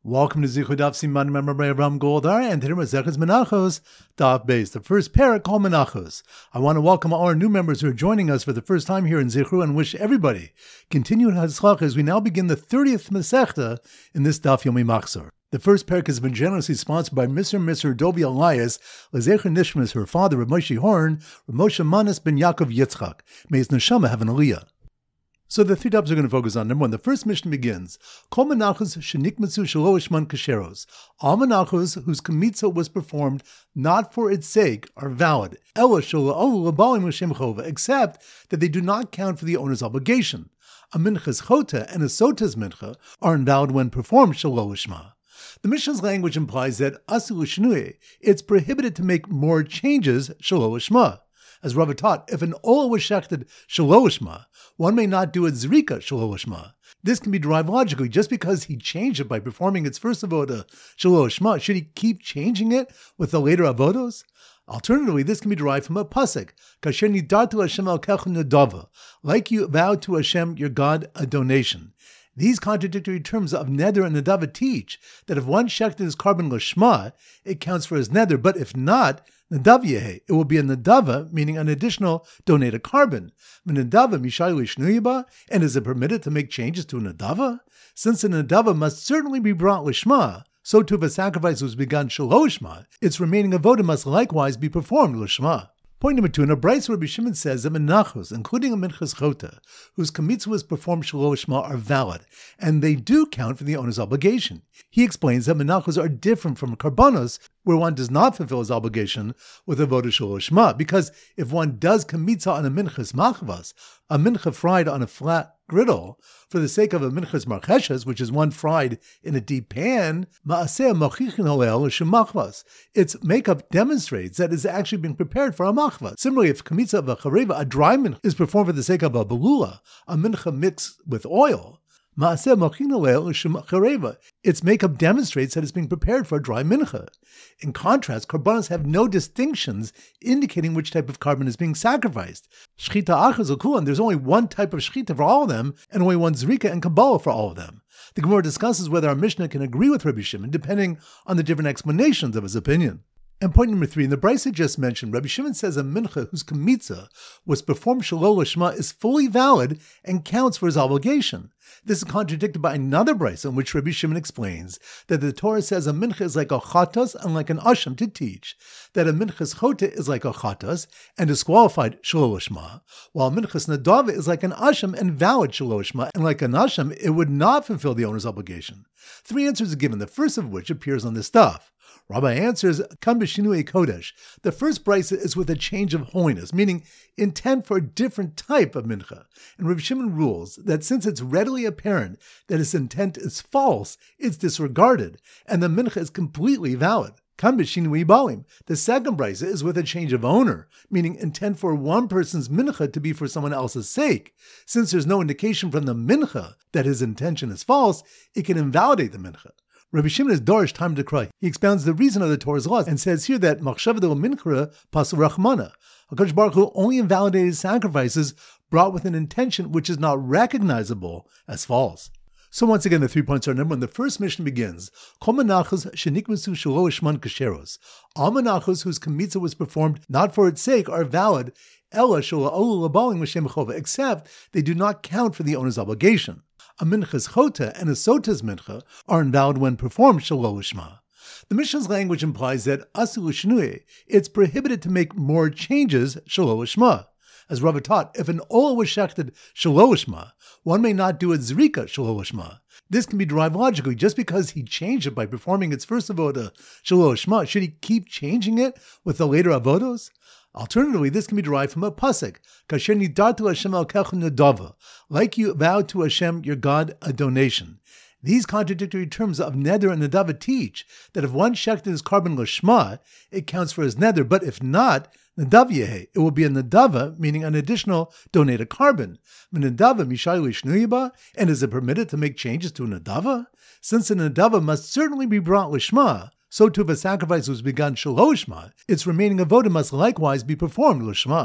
Welcome to Zichud Daf Siman Member Ram Goldar and today Masechus Menachos Daf Beis, the first parak called Menachos. I want to welcome all our new members who are joining us for the first time here in Zichru and wish everybody continued Hatzlach as we now begin the 30th Masechta in this Daf Yomi Machzor. The first parak has been generously sponsored by Mr. Dovi Elias, Lezecher Nishmas, her father, Reb Moshe Horn, Reb Moshe Manas ben Yaakov Yitzchak. May his neshama have an aliyah. So the three topics we're going to focus on. Number one, the first mission begins. Kol menachos shenikmitzu shelo ishman kasheros. All menachos whose kmitza was performed not for its sake are valid. Ela shelo olu labalim l'shem chova, except that they do not count for the owner's obligation. A minchas chota and a sota's mincha are invalid when performed shelo ishma. The Mishnah's language implies that asul shnui, it's prohibited to make more changes shelo ishma. As Rava taught, if an ola was shechted shelo ishma, one may not do a zrika shelo ishma. This can be derived logically. Just because he changed it by performing its first avoda shelo ishma, should he keep changing it with the later avodos? Alternatively, this can be derived from a pasuk, kasher nidartu Hashem elkecha nadava, like you vowed to Hashem your God a donation. These contradictory terms of neder and nadava teach that if one shechted his carbon lishma, it counts for his neder, but if not, nadav yehe, it will be a nadava, meaning an additional donated carbon. Nadava mishai lishnuyaba, and is it permitted to make changes to a nadava? Since a nadava must certainly be brought lishma, so too if a sacrifice was begun shelo ishma, its remaining avoda must likewise be performed lishma. Point number two, in a brayso Rabbi Shimon says that menachos, including a minchas chota, whose kmitza was performed shelo ishma, are valid, and they do count for the owner's obligation. He explains that menachos are different from karbanos, where one does not fulfill his obligation with a avoda shelo ishma, because if one does kmitza on a minchas machvas, a mincha fried on a flat griddle, for the sake of a minchas marcheshes, which is one fried in a deep pan, ma'aseh machichin halel l'shem machvas. Its makeup demonstrates that it is actually being prepared for a machvas. Similarly, if kmitza of a chareva, a dry mincha, is performed for the sake of a belula, a mincha mixed with oil, ma'aseh machichin halel l'shem chareva. Its makeup demonstrates that it's being prepared for a dry mincha. In contrast, karbanos have no distinctions indicating which type of carbon is being sacrificed. Shchita achaz ukulan, there's only one type of shchita for all of them, and only one zrika and kabbalah for all of them. The Gemara discusses whether our Mishnah can agree with Rabbi Shimon, depending on the different explanations of his opinion. And point number three, in the brayso just mentioned, Rabbi Shimon says a mincha whose kmitza was performed shelo lishma is fully valid and counts for his obligation. This is contradicted by another brayso in which Rabbi Shimon explains that the Torah says a mincha is like a chatas and like an asham to teach, that a minchas chota is like a chatas and disqualified shelo lishma, while minchas nadava is like an asham and valid shelo lishma, and like an asham, it would not fulfill the owner's obligation. Three answers are given, the first of which appears on this daf. Rabbi answers, Kam b'shinui kodesh. The first brayso is with a change of holiness, meaning intent for a different type of mincha. And Rabbi Shimon rules that since it's readily apparent that his intent is false, it's disregarded, and the mincha is completely valid. Kam b'shinui balim. The second brayso is with a change of owner, meaning intent for one person's mincha to be for someone else's sake. Since there's no indication from the mincha that his intention is false, it can invalidate the mincha. Rabbi Shimon is dorish time to cry. He expounds the reason of the Torah's laws and says here that machshava del minchra pasul rachmana. HaKadosh Baruch Hu only invalidated sacrifices brought with an intention which is not recognizable as false. So once again, the 3 points are number one. The first mission begins. Kol menachos shenikmitzu shelo ishman kasheros. All menachos whose kmitza was performed not for its sake are valid. Ela shelo olu labalim l'shem chova, except they do not count for the owner's obligation. A minchas chota and a sota's mincha are invalid when performed shelo lishma. The Mishnah's language implies that asul shnui, it's prohibited to make more changes shelo lishma. As Rava taught, if an ola was shechted shelo lishma, one may not do a zrika shelo lishma. This can be derived logically. Just because he changed it by performing its first avoda shelo lishma, should he keep changing it with the later avodos? Alternatively, this can be derived from a pasuk, kasher nidartu Hashem elkecha nadava, like you vowed to Hashem your God a donation. These contradictory terms of neder and nadava teach that if one shechted his carbon lishma, it counts for his neder, but if not, nadav yehe, it will be a nadava, meaning an additional donated carbon. Nadava mishai lishnuyaba, and is it permitted to make changes to a nadava? Since a nadava must certainly be brought lishma, so too if a sacrifice was begun shelo ishma, its remaining avoda must likewise be performed lishma.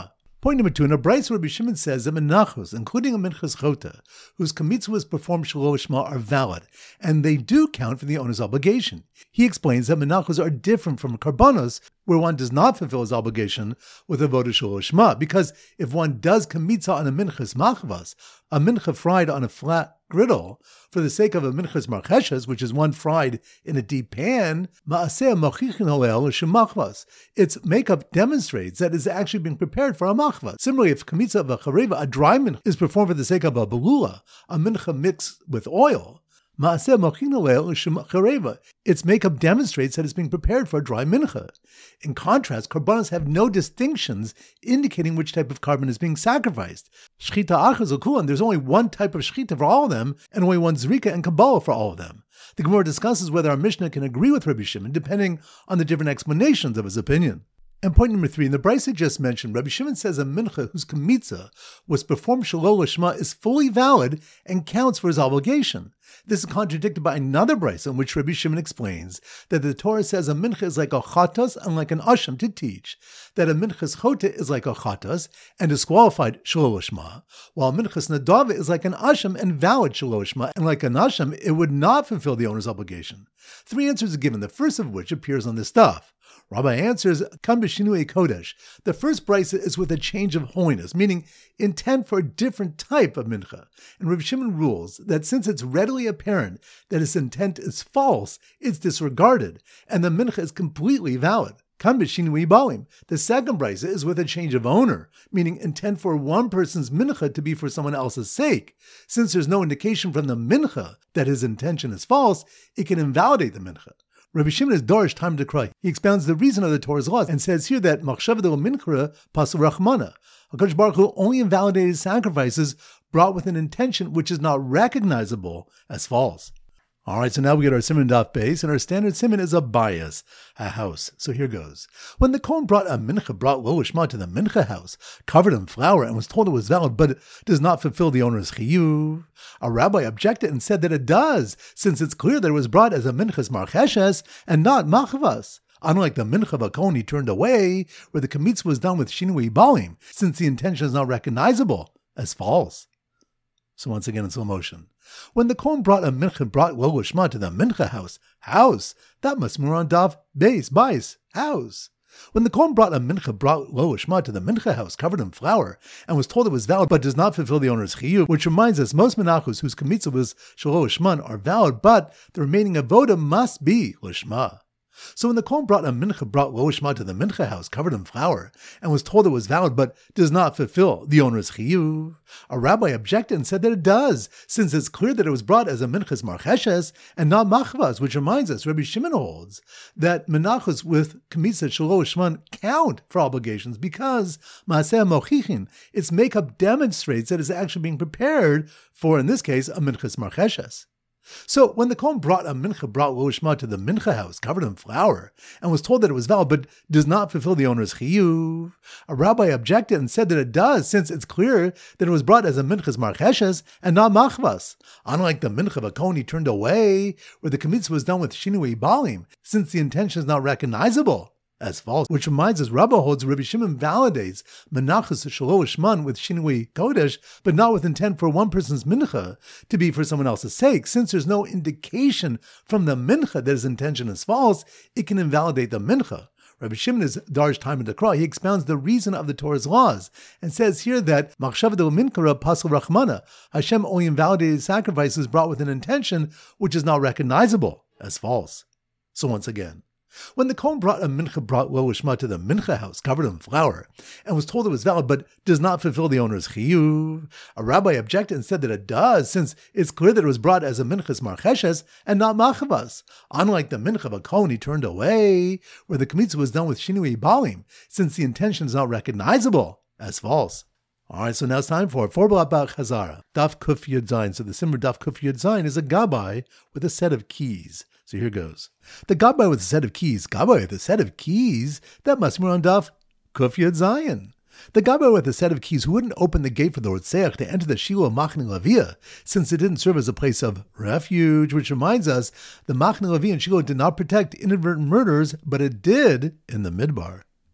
Point number 2, in a Brayso, Rabbi Shimon says that menachos, including a minchas chota, whose kamitza was performed shelo lishma, are valid, and they do count for the owner's obligation. He explains that menachos are different from karbanos, where one does not fulfill his obligation with a voda shelo lishma, because if one does kamitza on a minchas machvas, a mincha fried on a flat griddle, for the sake of a minchas marcheshes, which is one fried in a deep pan, ma'aseh machichin halel shemachvas. Its makeup demonstrates that it's actually being prepared for a machvah. Similarly, if kamitza of a chareva, a dry mincha, is performed for the sake of a belula, a mincha mixed with oil, ma'aseh machichin halel shemachareva. Its makeup demonstrates that it's being prepared for a dry mincha. In contrast, karbanos have no distinctions indicating which type of carbon is being sacrificed. Shchita achaz ukulan, there's only one type of shchita for all of them, and only one zrika and kabbalah for all of them. The Gemara discusses whether our Mishnah can agree with Rabbi Shimon, depending on the different explanations of his opinion. And point number 3, in the Brayso just mentioned, Rabbi Shimon says a mincha whose kamitza was performed shelo lishma is fully valid and counts for his obligation. This is contradicted by another Brayso in which Rabbi Shimon explains that the Torah says a mincha is like a chatas and like an asham to teach, that a minchas chota is like a chatas and disqualified shelo lishma, while a minchas nadava is like an asham and valid shelo lishma, and like an asham it would not fulfill the owner's obligation. 3 answers are given, the first of which appears on this daf. Rabbi answers, Kan b'shinui kodesh. The first brayso is with a change of holiness, meaning intent for a different type of mincha. And Rabbi Shimon rules that since it's readily apparent that its intent is false, it's disregarded, and the mincha is completely valid. Kan b'shinui balim. The second brayso is with a change of owner, meaning intent for one person's mincha to be for someone else's sake. Since there's no indication from the mincha that his intention is false, it can invalidate the mincha. Rabbi Shimon is dorish time to cry. He expounds the reason of the Torah's laws and says here that machshava de minchra pasul rachmana. HaKadosh Baruch Hu only invalidated sacrifices brought with an intention which is not recognizable as false. All right, so now we get our siman daf base, and our standard siman is a bias, a house. So here goes. When the Kohen brought a mincha, brought lo lishma to the mincha house, covered in flour, and was told it was valid, but does not fulfill the owner's chiyuv, a rabbi objected and said that it does, since it's clear that it was brought as a minchas marcheshes and not machvas. Unlike the mincha of a Kohen he turned away, where the kamitz was done with shinui balim, since the intention is not recognizable as false. So once again in slow motion. When the Kohen brought a mincha, brought lo lishma to the mincha house, that must be on daf bais, house. When the Kohen brought a mincha, brought lo lishma to the mincha house, covered in flour, and was told it was valid, but does not fulfill the owner's chiyuv, which reminds us most menachos whose kamitza was shelo lishma are valid, but the remaining avoda must be lishma. So when the Kohen brought a mincha, brought lo lishma to the mincha house, covered in flour, and was told it was valid, but does not fulfill the owner's chiyuv, a rabbi objected and said that it does, since it's clear that it was brought as a minchas marcheshes and not machvas, which reminds us, Rabbi Shimon holds that menachos with kamitza shelo lishma count for obligations because maaseh mochichin, its makeup demonstrates that it's actually being prepared for, in this case, a minchas marcheshes. So when the Kohen brought a mincha, brought lo lishma to the mincha house, covered in flour, and was told that it was valid, but does not fulfill the owner's chiyuv, a rabbi objected and said that it does, since it's clear that it was brought as a minchas marcheshes and not machvas. Unlike the mincha of a Kohen he turned away, where the kamitz was done with shinui balim, since the intention is not recognizable as false, which reminds us, Rabbi holds Rabbi Shimon validates menachos shelo lishma with shinui kodesh, but not with intent for one person's mincha to be for someone else's sake. Since there's no indication from the mincha that his intention is false, it can invalidate the mincha. Rabbi Shimon is darish time in the Kra. He expounds the reason of the Torah's laws and says here that machshava de minkara pasul rachmana. Hashem only invalidated sacrifices brought with an intention which is not recognizable as false. So once again, when the Kohen brought a mincha, brought lo lishma to the mincha house, covered in flour, and was told it was valid, but does not fulfill the owner's chiyuv, a rabbi objected and said that it does, since it's clear that it was brought as a minchas marcheshes and not machvas. Unlike the mincha of a Kohen he turned away, where the kamitza was done with shinui balim, since the intention is not recognizable as false. All right, so now it's time for Forbal Abba Chazara, Daf Kuf Yud Zayin. So the Simmer Daf Kuf Yud Zayin is a gabbai with a set of keys. So here goes. The gabbai with a set of keys, that must be on Daf Kuf Yud Zayin. The gabbai with a set of keys who wouldn't open the gate for the Rotzeach to enter the Shiloh Machne Lavia, since it didn't serve as a place of refuge, which reminds us, the Machne Lavia in Shiloh did not protect inadvertent murders, but it did in the Midbar.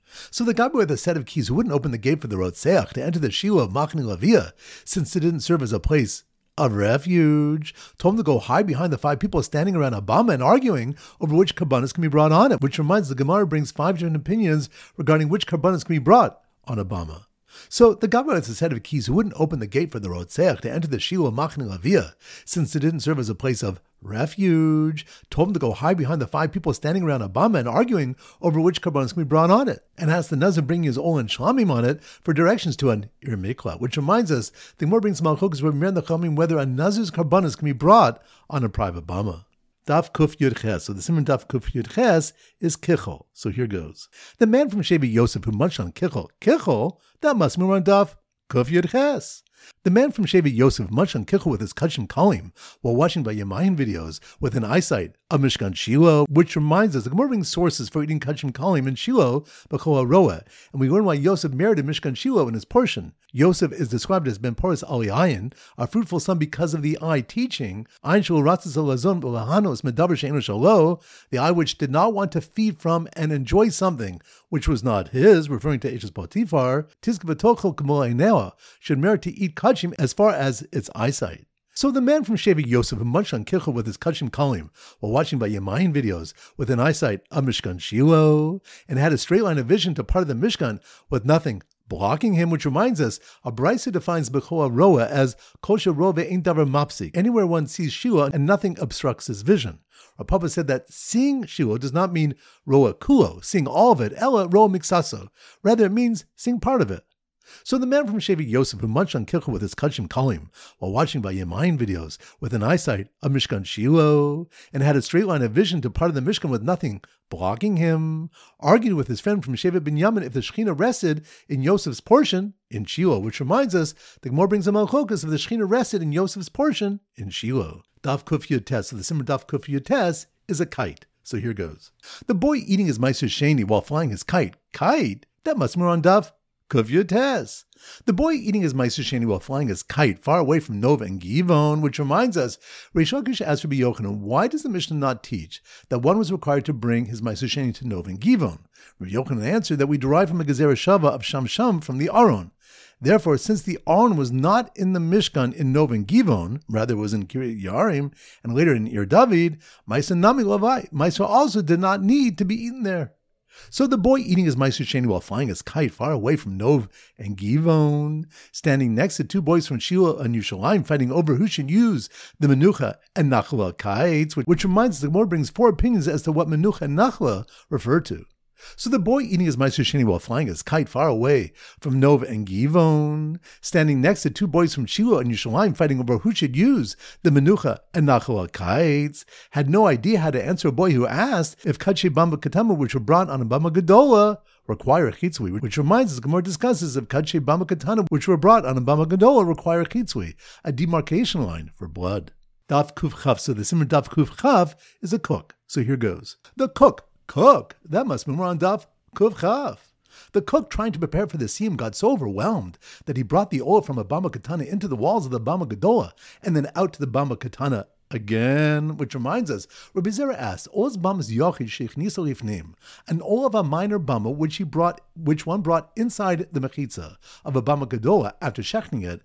So the guy with a set of keys who wouldn't open the gate for the Rotzeach to enter the Shiloh of Machne Lavia, since it didn't serve as a place of refuge, told him to go hide behind the 5 people standing around a bama and arguing over which karbanos can be brought on it, which reminds the Gemara brings 5 different opinions regarding which karbanos can be brought on a bama. So the Gabbai with a set of keys who wouldn't open the gate for the Rotzeach to enter the Shiloh of Machne Lavia, since it didn't serve as a place of refuge, told him to go hide behind the 5 people standing around a bama and arguing over which karbanos can be brought on it, and asked the Nazir bringing his ol and shlamim on it for directions to an ir mikla, which reminds us the Gemara brings malchokas where the Chachamim whether a Nazir's karbanos can be brought on a private bama. Daf Kuf Yud Ches. So the simon Daf Kuf Yud Ches is Kichel. So here goes. The man from Shevi Yosef who munched on Kichel, that must be on Daf Kuf Yud Ches. The man from Shevi Yosef munched on Kichel with his Kachim Kalim while watching by Yamayim videos with an eyesight of Mishkan Shiloh, which reminds us the Gemara brings sources for eating Kachim Kalim in Shiloh, B'chol HaRoah, and we learn why Yosef merited Mishkan Shiloh in his portion. Yosef is described as Ben Poras Ali Ayin, a fruitful son because of the eye teaching, Ayin Shul Ratzis Alazon B'Lahanos Medaber She'enu Shalo, the eye which did not want to feed from and enjoy something which was not his, referring to Eshes Potiphar, Tizke B'tochel K'mol Einea, should merit to eat Kachim as far as its eyesight. So the man from Shevi Yosef who munched on Kichel with his Kachim Kalim while watching by Yamayim videos with an eyesight of Mishkan Shiloh, and had a straight line of vision to part of the Mishkan with nothing blocking him, which reminds us, a Brisa defines B'chol HaRoah as Kol she'roah ve'ein davar mapsik, anywhere one sees Shiloh and nothing obstructs his vision. Rav Papa said that seeing Shiloh does not mean Roah Kulo, seeing all of it, Ella Roah Miksaso. Rather, it means seeing part of it. So the man from Shevi Yosef who munched on Kichel with his Kachim Kalim while watching by Yamayim videos with an eyesight of Mishkan Shiloh, and had a straight line of vision to part of the Mishkan with nothing blocking him, argued with his friend from Shevet Binyamin if the Shekhinah rested in Yosef's portion in Shiloh, which reminds us the Gemara brings a malchokas if the Shekhinah rested in Yosef's portion in Shiloh. Daf Kuf Yud Tes. So the simmer Daf Kuf Yud Tes is a kite. So here goes. The boy eating his Meiser Sheni while flying his kite. Kite? That must be on Daf Kuf Yud Tes. The boy eating his Meiser Sheni while flying his kite far away from Nov and Givon, which reminds us, Reish Lakish asked Rabbi Yochanan, why does the Mishnah not teach that one was required to bring his Meiser Sheni to Nov and Givon? Rabbi Yochanan answered that we derive from a Gezerah Shava of Sham from the Aron. Therefore, since the Aron was not in the Mishkan in Nov and Givon, rather was in Kiryat Yarim and later in Ir David, Meiser Nami Lavai, Meiser also did not need to be eaten there. So the boy eating his Meiser Sheni while flying his kite far away from Nov and Givon, standing next to 2 boys from Shiloh and Yerushalayim fighting over who should use the Menucha and Nachla kites, which reminds us the Gemara brings 4 opinions as to what Menucha and Nachla refer to. So the boy eating his Meiser Sheni while flying his kite far away from Nov and Givon, standing next to 2 boys from Shiloh and Yerushalayim fighting over who should use the Menucha and Nachla kites, had no idea how to answer a boy who asked if Kadshe Bama Katama, which were brought on a Bama Gedola, require a chitzui, which reminds us the Gemara discusses if Kadshe Bama Katana, which were brought on a Bama Gedola, require a chitzui, a demarcation line for blood. Daf Kuf Chav. So the simmer Daf Kuf Chav is a cook. So here goes. The cook. That must be more on Daf Kuf Chav. The cook, trying to prepare for the siyum, got so overwhelmed that he brought the oil from a Bama Katana into the walls of the Bama Gedola and then out to the Bama Katana again, which reminds us, Rabbi Zera asked, Oz Bama's Yochid Sheikh Nisalif name, an oil of a minor Bama which one brought inside the Mechitza of a Bama Gedola after shechting it,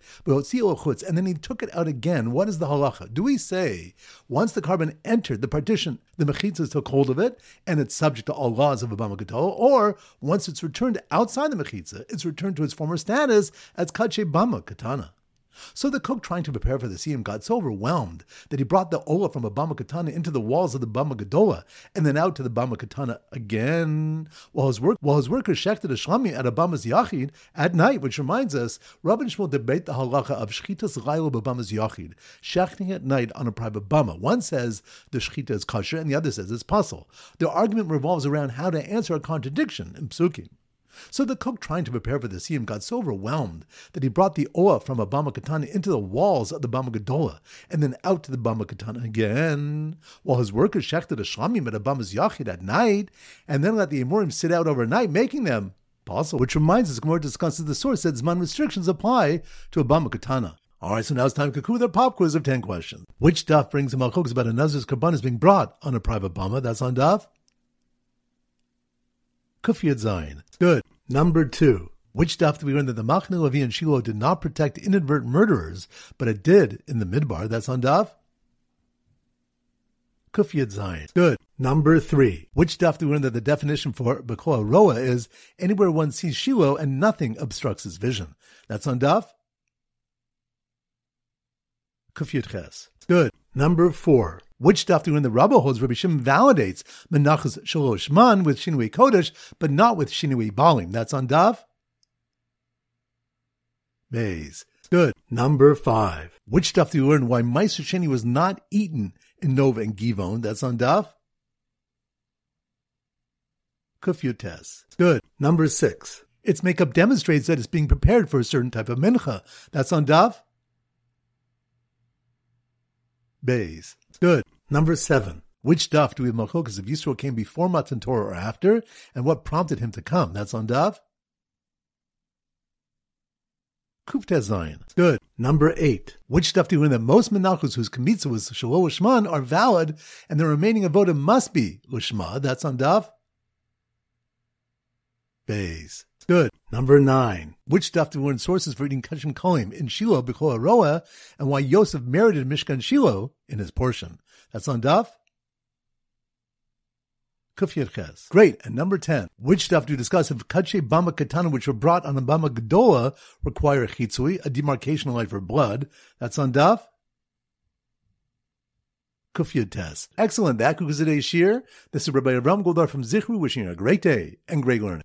and then he took it out again. What is the halacha? Do we say, once the carbon entered the partition, the Mechitza took hold of it, and it's subject to all laws of a Bama Gedola, or once it's returned outside the Mechitza, it's returned to its former status as Kadshe Bama Katana? So the cook, trying to prepare for the siyum, got so overwhelmed that he brought the ola from a Bama Katana into the walls of the Bama Gedola and then out to the Bama Katana again. While his workers shechted a shlami at a Bama's Yachid at night, which reminds us, Rav and Shmuel debate the halacha of shchitas raylo b'Bama's Yachid, shechting at night on a private Bama. One says the shchita is kosher and the other says it's pasul. Their argument revolves around how to answer a contradiction in psukim. So the cook, trying to prepare for the siyum, got so overwhelmed that he brought the oil from a Bama Katana into the walls of the Bama Gedola and then out to the Bama Katana again, while his workers shechted a shlamim at a Bama's Yachid at night and then let the Amorim sit out overnight, making them pasul. Which reminds us, Gemara discusses the source that Zman restrictions apply to a Bama Katana. Alright, so now it's time to conclude our pop quiz of 10 questions. Which daf brings a malchokas about a Nazir's karbanos being brought on a private Bama? That's on daf Kuf Yud Zayin. Good. Number 2. Which daf do we learn that the Machne Levi and Shiloh did not protect inadvertent murderers, but it did in the Midbar? That's on daf Kuf Yud Zayin. Good. Number 3. Which daf do we learn that the definition for B'kol Roa is anywhere one sees Shiloh and nothing obstructs his vision? That's on daf Kuf Yud Ches. Good. Number 4. Which daf do we learn the Rabbah holds Rabbi Shimon validates Menachos Shalosh Man with Shinui Kodesh, but not with Shinui Balim? That's on daf Beis. Good. Number 5. Which daf do you learn why Meiser Sheni was not eaten in Nova and Givon? That's on daf Kuf Yud Tes. Good. Number 6. Its makeup demonstrates that it's being prepared for a certain type of mincha. That's on daf Beis. Good. Number 7. Which daf do we have machlokas if Yisroel came before Matan Torah or after, and what prompted him to come? That's on daf Kuf Tes Zayin. Good. Number 8. Which daf do we learn that most menachos whose kmitza was Shelo Ushman are valid, and the remaining avoda must be Ushma? That's on daf Beis. Good. Number 9. Which daf do we learn sources for eating kashin kolim in Shiloh b'kol haroa, and why Yosef merited Mishkan Shiloh in his portion? That's on daf Kuf Yud Ches. Great. And number 10. Which daf do you discuss if kadshe bama katana, which were brought on a bama gedola, require chitzui, a demarcation line for blood? That's on daf Kuf Yud Tes. Excellent. That concludes today's shir. This is Rabbi Avram Goldar from Zichru, wishing you a great day and great learning.